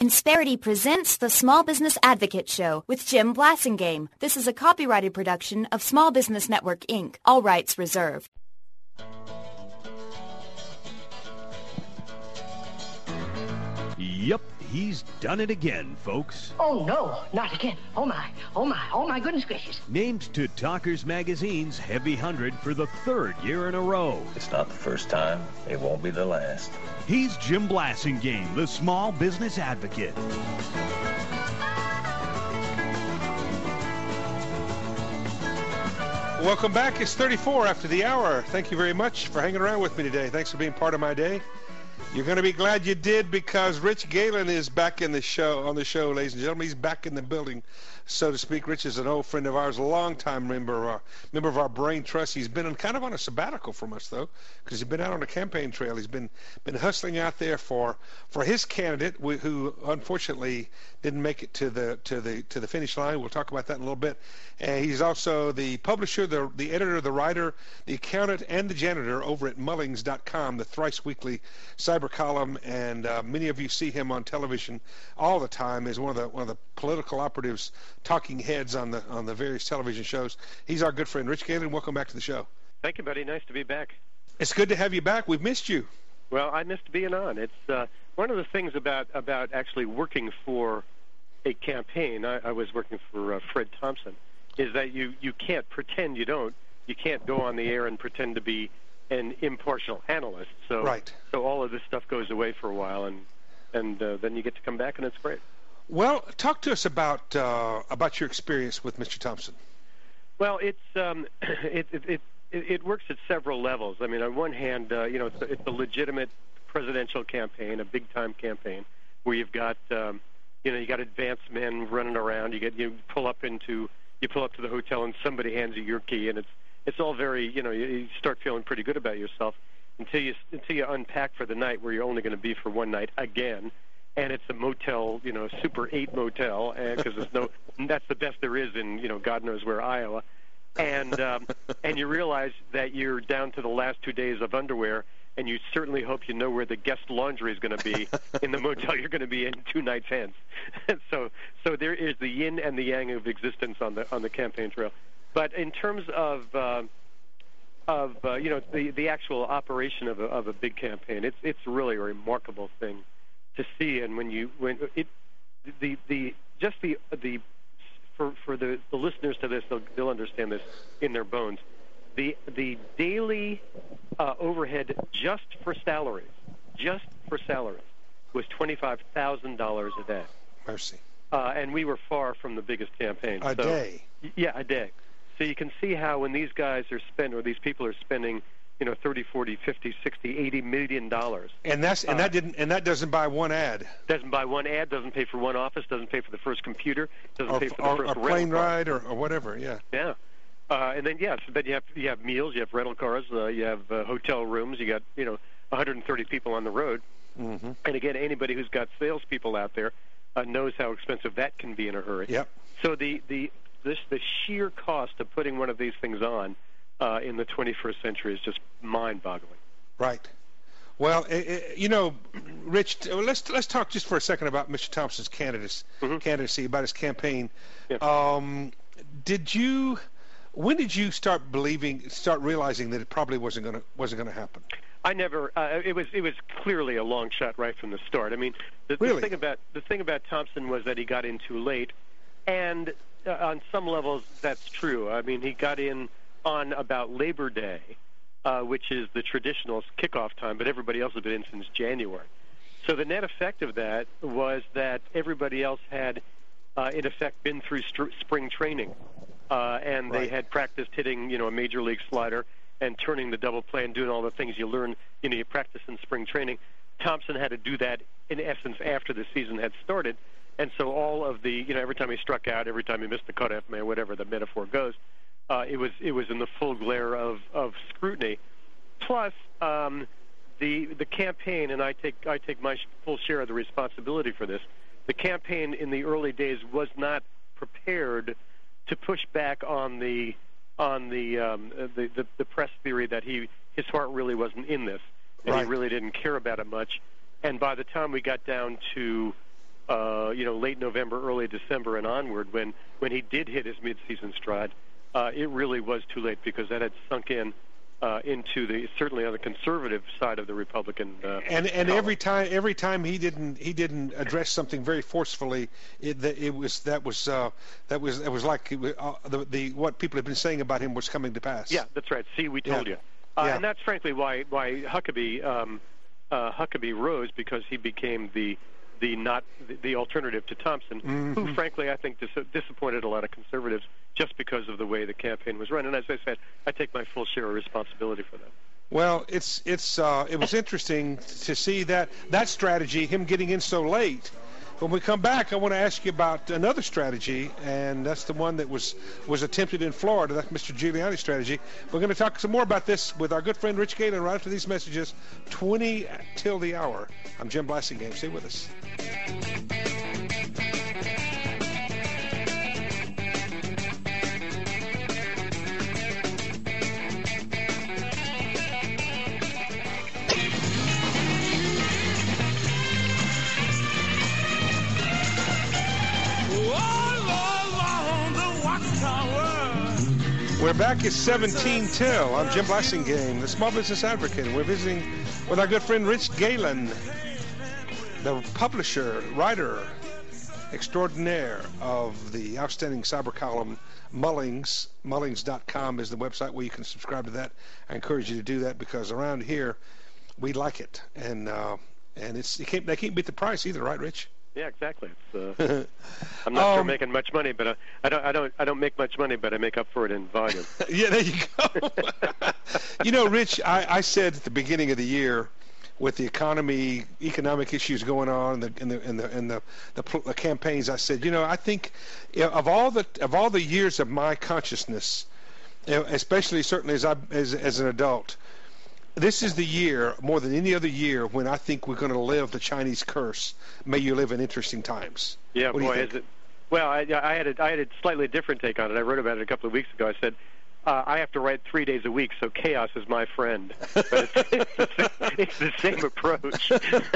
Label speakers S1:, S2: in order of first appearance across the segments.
S1: Insperity presents the Small Business Advocate Show with Jim Blasingame. This is a copyrighted production of Small Business Network, Inc. All rights reserved.
S2: Yep, he's done it again, folks.
S3: Oh, no, not again. Oh, my goodness gracious.
S2: Named to Talkers Magazine's Heavy 100 for the third year in a row.
S4: It's not the first time. It won't be the last.
S2: He's Jim Blasingame, the Small Business Advocate.
S5: Welcome back. It's 34 after the hour. Thank you very much for hanging around with me today. Thanks for being part of my day. You're going to be glad you did, because Rich Galen is back on the show, ladies and gentlemen. He's back in the building, so to speak. Rich is an old friend of ours, a longtime member of our Brain Trust. He's been kind of on a sabbatical from us, though, because he's been out on the campaign trail. He's been hustling out there for his candidate, who unfortunately didn't make it to the finish line. We'll talk about that in a little bit. And he's also the publisher, the editor, the writer, the accountant, and the janitor over at Mullings.com, the thrice weekly cyber column. And many of you see him on television all the time as one of the political operatives, talking heads on the various television shows. He's our good friend, Rich Galen. Welcome back to the show.
S6: Thank you, buddy. Nice to be back.
S5: It's good to have you back. We've missed you.
S6: Well, I missed being on. It's one of the things about actually working for a campaign. I was working for Fred Thompson. Is that you can't pretend you can't go on the air and pretend to be an impartial analyst. So
S5: right.
S6: So all of this stuff goes away for a while, and then you get to come back, and it's great.
S5: Well, talk to us about your experience with Mr. Thompson.
S6: Well, it's it works at several levels. I mean, on one hand, it's a legitimate presidential campaign, a big time campaign, where you've got you got advanced men running around. You pull up to the hotel and somebody hands you your key, and it's all very, you start feeling pretty good about yourself until you unpack for the night, where you're only going to be for one night again, and it's a motel, Super 8 motel, because that's the best there is in God knows where, Iowa, and you realize that you're down to the last 2 days of underwear, and you certainly hope you know where the guest laundry is going to be in the motel you're going to be in 2 nights hence. So there is the yin and the yang of existence on the campaign trail. But in terms of the actual operation of a big campaign, it's really a remarkable thing to see. And for the listeners to this, they'll understand this in their bones. The daily overhead just for salaries was $25,000 a day.
S5: Mercy.
S6: And we were far from the biggest campaign.
S5: A day.
S6: Yeah, a day. So you can see how when these guys are these people are spending, 30, 40, 50, 60, $80 million.
S5: And that doesn't buy one ad.
S6: Doesn't buy one ad, doesn't pay for one office, doesn't pay for the first computer, doesn't pay for the first
S5: plane ride or whatever, yeah.
S6: Yeah. And then but you have meals, you have rental cars, you have hotel rooms, you got 130 people on the road,
S5: mm-hmm.
S6: And again, anybody who's got salespeople out there knows how expensive that can be in a hurry.
S5: Yep.
S6: So the sheer cost of putting one of these things on in the 21st century is just mind-boggling.
S5: Right. Well, Rich, let's talk just for a second about Mr. Thompson's candidacy, about his campaign.
S6: Yeah.
S5: When did you start realizing that it probably wasn't going to happen?
S6: I never. It was clearly a long shot right from the start. I mean, the thing about Thompson was that he got in too late, and on some levels that's true. I mean, he got in on about Labor Day, which is the traditional kickoff time, but everybody else had been in since January. So the net effect of that was that everybody else had, in effect, been through spring training. And they had practiced hitting, a major league slider and turning the double play and doing all the things you learn, you practice in spring training. Thompson had to do that, in essence, after the season had started. And so all of the, every time he struck out, every time he missed the cutoff man, whatever the metaphor goes, it was in the full glare of scrutiny. Plus, the campaign, and I take my full share of the responsibility for this, the campaign in the early days was not prepared to push back on the press theory that his heart really wasn't in this, and
S5: right.
S6: He really didn't care about it much. And by the time we got down to late November, early December, and onward, when he did hit his midseason stride, it really was too late because that had sunk in into certainly on the conservative side of the Republican.
S5: And every time he didn't address something very forcefully, it was like what people have been saying about him was coming to pass.
S6: Yeah, that's right. See, we told you. And that's frankly why Huckabee rose, because he became the alternative to Thompson, who frankly I think disappointed a lot of conservatives just because of the way the campaign was run. And as I said, I take my full share of responsibility for that.
S5: Well, it was interesting to see that strategy, him getting in so late. When we come back, I want to ask you about another strategy, and that's the one that was attempted in Florida. That's Mr. Giuliani's strategy. We're going to talk some more about this with our good friend Rich Galen right after these messages, 20 till the hour. I'm Jim Blasingame. Stay with us. We're back at 17 till. I'm Jim Blasingame, the Small Business Advocate. We're visiting with our good friend Rich Galen, the publisher, writer extraordinaire of the outstanding cyber column Mullings. Mullings.com is the website where you can subscribe to that. I encourage you to do that because around here we like it, and they can't beat the price either, right, Rich?
S6: Yeah, exactly. I'm not sure making much money, but I don't make much money, but I make up for it in volume.
S5: Yeah, there you go. Rich, I said at the beginning of the year, with the economic issues going on, and the campaigns, I said, I think of all the years of my consciousness, especially certainly as an adult, this is the year, more than any other year, when I think we're going to live the Chinese curse. May you live in interesting times.
S6: Yeah, boy, is it. Well, I had a slightly different take on it. I wrote about it a couple of weeks ago. I said, I have to write 3 days a week, so chaos is my friend. But it's the same approach.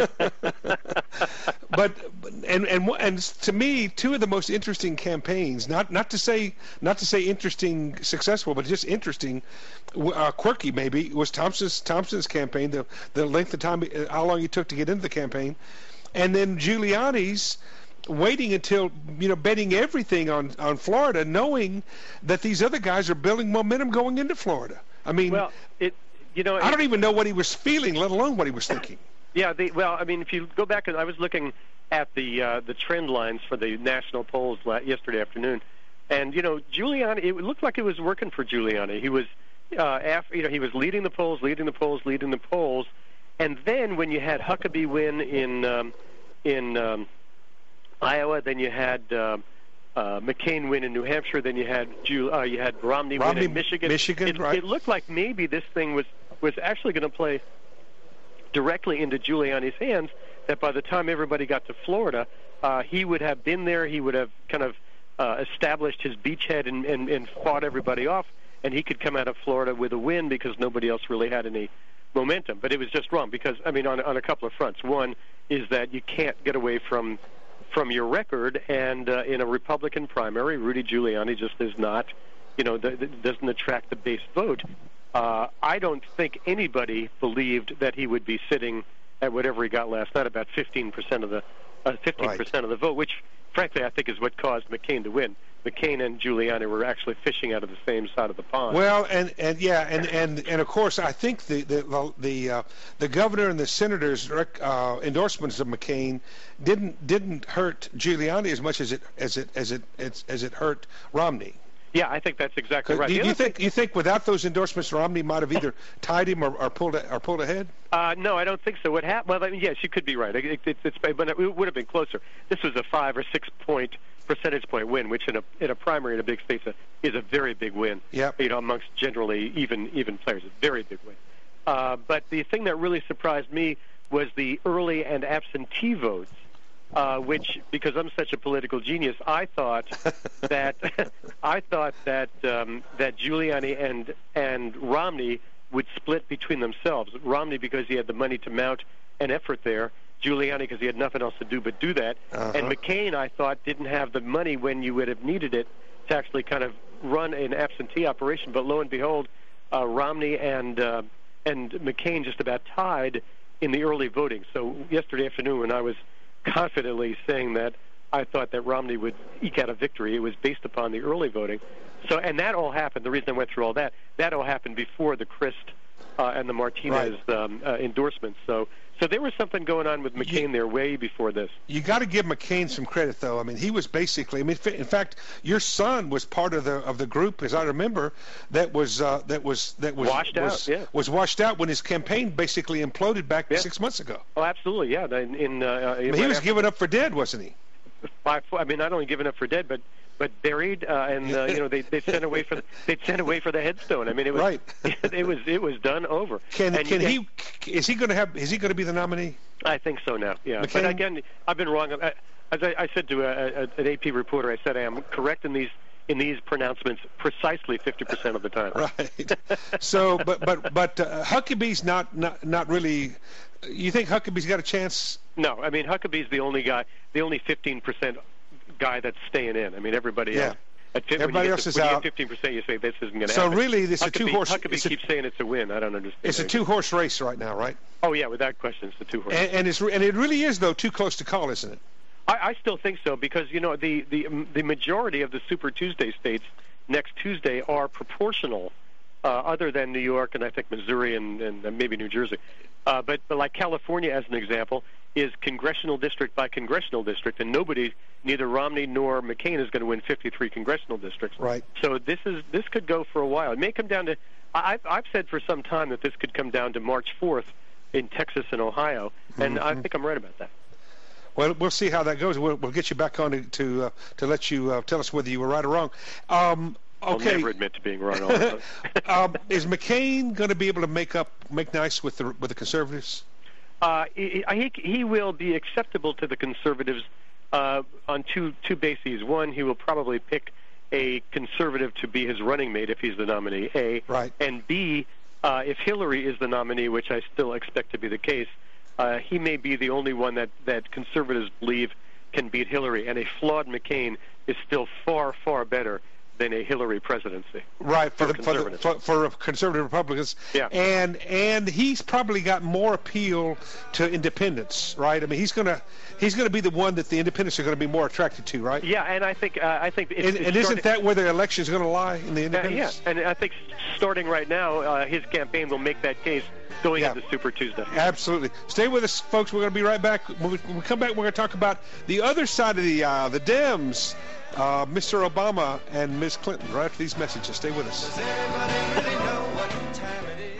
S5: But to me, two of the most interesting campaigns, not to say interesting, successful, but just interesting, quirky maybe, was Thompson's campaign, the length of time, how long he took to get into the campaign, and then Giuliani's waiting until, betting everything on Florida, knowing that these other guys are building momentum going into Florida. I mean,
S6: I
S5: don't even know what he was feeling, let alone what he was thinking.
S6: Yeah, if you go back, I was looking at the trend lines for the national polls yesterday afternoon, and Giuliani, it looked like it was working for Giuliani. He was he was leading the polls, and then when you had Huckabee win in Iowa, then you had McCain win in New Hampshire, then you had Romney win in Michigan.
S5: Right.
S6: It looked like maybe this thing was actually going to play directly into Giuliani's hands, that by the time everybody got to Florida, he would have been there, he would have kind of established his beachhead and fought everybody off, and he could come out of Florida with a win because nobody else really had any momentum. But it was just wrong because, on a couple of fronts. One is that you can't get away from your record, and in a Republican primary, Rudy Giuliani just is not, doesn't attract the base vote. I don't think anybody believed that he would be sitting at whatever he got last night, about 15% of the 15% of the vote, which, frankly, I think is what caused McCain to win. McCain and Giuliani were actually fishing out of the same side of the pond.
S5: Well, and of course, I think the governor and the senators' endorsements of McCain didn't hurt Giuliani as much as it hurt Romney.
S6: Yeah, I think that's exactly right.
S5: Do you think without those endorsements, Romney might have either tied him or pulled ahead?
S6: No, I don't think so. What happened? Well, yes, you could be right. But it would have been closer. This was a 5 or 6 percentage point win, which in a primary in a big state is a very big win.
S5: Yeah.
S6: Amongst generally even players, a very big win. But the thing that really surprised me was the early and absentee votes. Which, because I'm such a political genius, I thought that Giuliani and Romney would split between themselves. Romney because he had the money to mount an effort there, Giuliani because he had nothing else to do but do that. And McCain, I thought, didn't have the money when you would have needed it to actually kind of run an absentee operation. But lo and behold, Romney and McCain just about tied in the early voting. So yesterday afternoon, when I was confidently saying that I thought that Romney would eke out a victory, it was based upon the early voting. So, and that all happened. The reason I went through all that all happened before the Crist and the Martinez endorsements. So there was something going on with McCain there way before this.
S5: You got to give McCain some credit, though. I mean, he was basically. I mean, in fact, your son was part of the group, as I remember, that was
S6: washed out. Yeah.
S5: Was washed out when his campaign basically imploded back 6 months ago.
S6: Oh, absolutely, yeah.
S5: He was given up for dead, wasn't he?
S6: I mean, not only given up for dead, but buried, and they sent away for the headstone. I mean, it was
S5: right.
S6: it was done over.
S5: Is he going to be the nominee?
S6: I think so now. Yeah,
S5: McCain?
S6: But again, I've been wrong. As I said to an AP reporter, I said I am correct in these pronouncements precisely 50% of the time.
S5: Right. So, but Huckabee's not really. You think Huckabee's got a chance?
S6: No, I mean Huckabee's the only 15% guy that's staying in. I mean everybody else.
S5: Everybody else is out.
S6: When you get 15%, you say this isn't going to
S5: happen.
S6: happen.
S5: So really, this is a two-horse.
S6: Huckabee keeps saying it's a win. I don't understand.
S5: It's a two-horse race right now, right?
S6: Oh yeah, without question, it's a two-horse.
S5: And it really is though too close to call, isn't it?
S6: I still think so because the majority of the Super Tuesday states next Tuesday are proportional, other than New York and I think Missouri and maybe New Jersey. But like California, as an example, is congressional district by congressional district, and neither Romney nor McCain is going to win 53 congressional districts.
S5: Right.
S6: So this could go for a while. It may come down to. I've said for some time that this could come down to March 4th in Texas and Ohio, and I think I'm right about that.
S5: Well, we'll see how that goes. We'll get you back on to let you tell us whether you were right or wrong. Okay.
S6: I'll never admit to being wrong.
S5: Is McCain going to be able to make nice with the conservatives?
S6: He will be acceptable to the conservatives on two bases. One, he will probably pick a conservative to be his running mate if he's the nominee. A.
S5: Right.
S6: And B, if Hillary is the nominee, which I still expect to be the case, he may be the only one that conservatives believe can beat Hillary. And a flawed McCain is still far, far better than a Hillary presidency.
S5: Right, for conservative Republicans.
S6: Yeah.
S5: And he's probably got more appeal to independents, right? I mean, he's gonna be the one that the independents are going to be more attracted to, right?
S6: Yeah, and I think
S5: isn't that where the election is going to lie, in the independents?
S6: Yeah, and I think starting right now, his campaign will make that case going into Super Tuesday.
S5: Absolutely. Stay with us, folks. We're going to be right back. When we come back, we're going to talk about the other side of the aisle, the Dems, Mr. Obama and Ms. Clinton, right after these messages. Stay with us.
S7: Does everybody really know what time it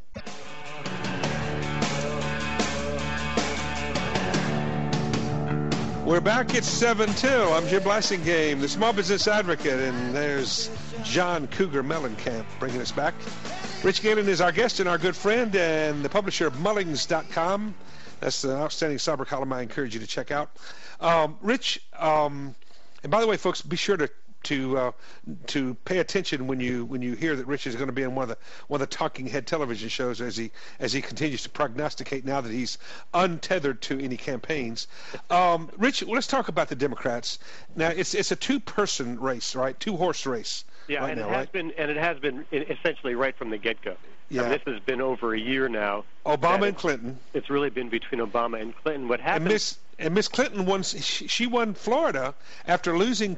S7: is?
S5: We're back at 7-2. I'm Jim Blasingame, the Small Business Advocate, and there's John Cougar Mellencamp bringing us back. Rich Galen is our guest and our good friend and the publisher of Mullings.com. That's an outstanding cyber column I encourage you to check out. Rich, and by the way, folks, be sure to pay attention when you hear that Rich is going to be in one of the talking head television shows as he continues to prognosticate now that he's untethered to any campaigns. Rich, let's talk about the Democrats. Now it's a two-person race, right? Two-horse race.
S6: Yeah,
S5: right
S6: and
S5: now,
S6: it has been essentially right from the get-go.
S5: Yeah.
S6: And this has been over a year now.
S5: Obama and Clinton.
S6: It's really been between Obama and Clinton. What happened?
S5: And Miss Clinton won. She won Florida after losing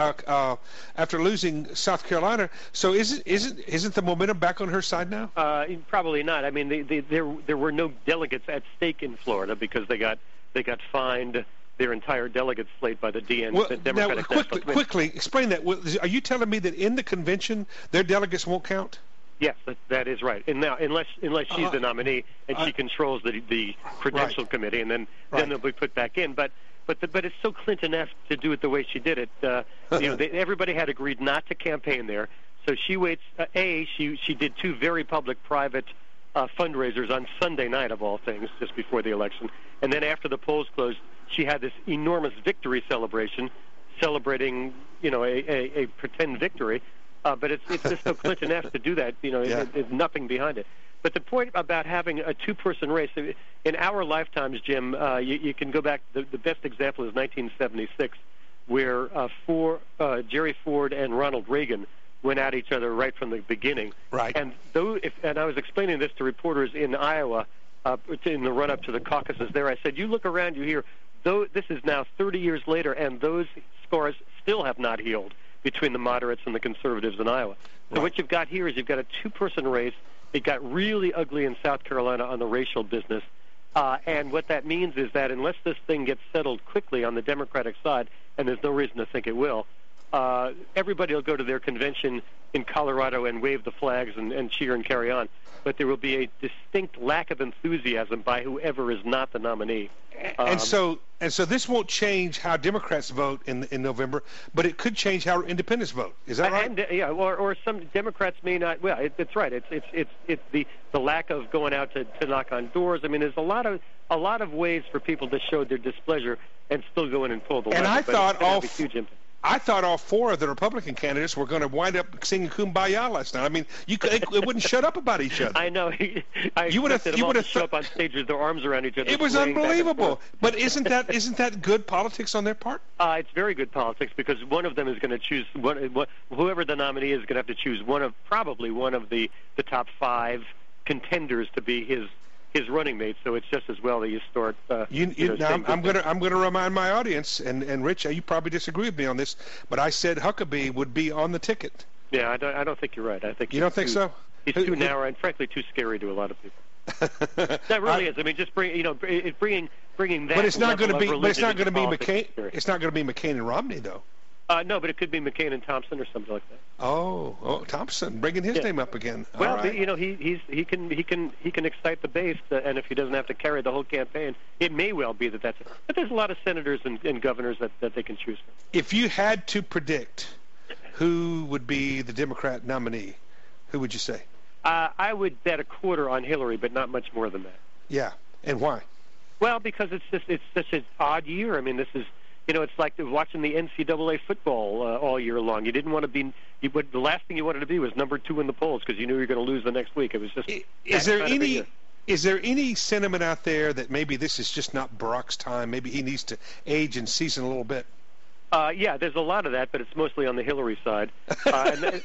S5: South Carolina. So isn't the momentum back on her side now?
S6: Probably not. I mean, there were no delegates at stake in Florida because they got fined their entire delegate slate by the DNC, the Democratic National Committee.
S5: Quickly explain that. Are you telling me that in the convention their delegates won't count?
S6: Yes, that is right. And now, unless she's the nominee and she controls the credential committee, and then they'll be put back in. But it's so Clinton-esque to do it the way she did it. Everybody had agreed not to campaign there, so she waits. She did two very public-private fundraisers on Sunday night of all things, just before the election, and then after the polls closed, she had this enormous victory celebration, celebrating a pretend victory. But it's just so Clinton-esque to do that. There's nothing behind it. But the point about having a two-person race, in our lifetimes, Jim, you can go back, the best example is 1976, where Jerry Ford and Ronald Reagan went at each other right from the beginning.
S5: Right.
S6: And I was explaining this to reporters in Iowa in the run-up to the caucuses there. I said, you look around, you hear, though this is now 30 years later, and those scars still have not healed between the moderates and the conservatives in Iowa. So what you've got here is you've got a two-person race. It got really ugly in South Carolina on the racial business. And what that means is that unless this thing gets settled quickly on the Democratic side, and there's no reason to think it will, everybody will go to their convention in Colorado and wave the flags and cheer and carry on. But there will be a distinct lack of enthusiasm by whoever is not the nominee.
S5: And so this won't change how Democrats vote in November, but it could change how independents vote. Is that right?
S6: Yeah, or some Democrats may not. Well, it's right. It's the lack of going out to knock on doors. I mean, there's a lot of ways for people to show their displeasure and still go in and pull the lever.
S5: And I thought
S6: I
S5: thought all four of the Republican candidates were going to wind up singing "Kumbaya" last night. I mean, it wouldn't shut up about each other.
S6: I know. You would have show up on stage with their arms around each other.
S5: It was unbelievable. But isn't that good politics on their part?
S6: It's very good politics because one of them is going to choose whoever the nominee is going to have to choose probably one of the top five contenders to be his running mate, so it's just as well that you start.
S5: I'm going to remind my audience, and Rich, you probably disagree with me on this, but I said Huckabee would be on the ticket.
S6: Yeah, I don't think you're right. I think
S5: you don't think so.
S6: He's too narrow and frankly too scary to a lot of people. That really is. I mean, just bringing that.
S5: But it's not going to be. But it's not going to be
S6: McCain.
S5: It's not going to be McCain and Romney, though.
S6: No, but it could be McCain and Thompson or something like that.
S5: Oh, Thompson, bringing his name up again.
S6: Well,
S5: right.
S6: he can excite the base, and if he doesn't have to carry the whole campaign, it may well be that's it. But there's a lot of senators and governors that they can choose from.
S5: If you had to predict who would be the Democrat nominee, who would you say?
S6: I would bet a quarter on Hillary, but not much more than that.
S5: Yeah, and why?
S6: Well, because it's such an odd year. I mean, this is. It's like watching the NCAA football all year long. You didn't want to be. The last thing you wanted to be was number 2 in the polls because you knew you were going to lose the next week. It was just. Is
S5: there any sentiment out there that maybe this is just not Barack's time? Maybe he needs to age and season a little bit.
S6: Yeah, there's a lot of that, but it's mostly on the Hillary side. But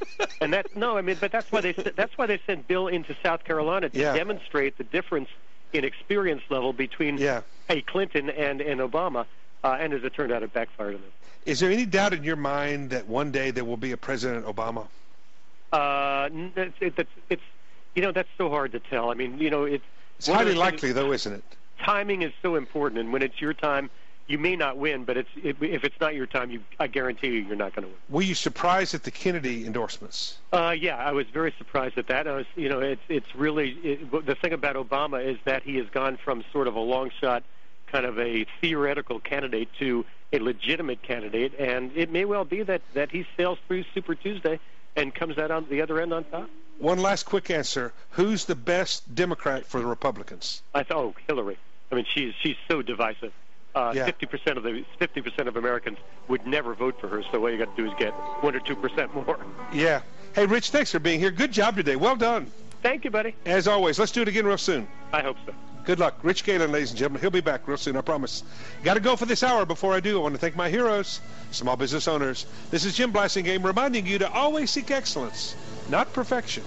S6: that's why they sent Bill into South Carolina to demonstrate the difference in experience level between a Clinton and Obama. And as it turned out, it backfired on them.
S5: Is there any doubt in your mind that one day there will be a President Obama?
S6: That's so hard to tell. I mean,
S5: it's highly likely, though, isn't it?
S6: Timing is so important, and when it's your time, you may not win. But if it's not your time, I guarantee you're not going to win.
S5: Were you surprised at the Kennedy endorsements?
S6: Yeah, I was very surprised at that. I was, it's really the thing about Obama is that he has gone from sort of a long shot, kind of a theoretical candidate to a legitimate candidate, and it may well be that he sails through Super Tuesday and comes out on the other end on top.
S5: One last quick answer. Who's the best Democrat for the Republicans?
S6: Hillary. I mean, she's so divisive. 50% of Americans would never vote for her, so all you got to do is get 1 or 2% more.
S5: Yeah. Hey, Rich, thanks for being here. Good job today. Well done.
S6: Thank you, buddy.
S5: As always, let's do it again real soon.
S6: I hope so.
S5: Good luck. Rich Galen, ladies and gentlemen. He'll be back real soon, I promise. Got to go for this hour. Before I do, I want to thank my heroes, small business owners. This is Jim Blasingame reminding you to always seek excellence, not perfection.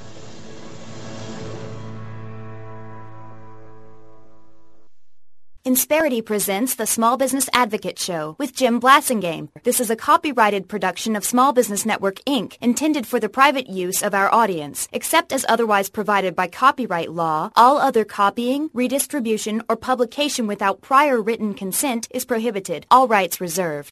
S1: Insperity presents the Small Business Advocate Show with Jim Blasingame. This is a copyrighted production of Small Business Network, Inc., intended for the private use of our audience. Except as otherwise provided by copyright law, all other copying, redistribution, or publication without prior written consent is prohibited. All rights reserved.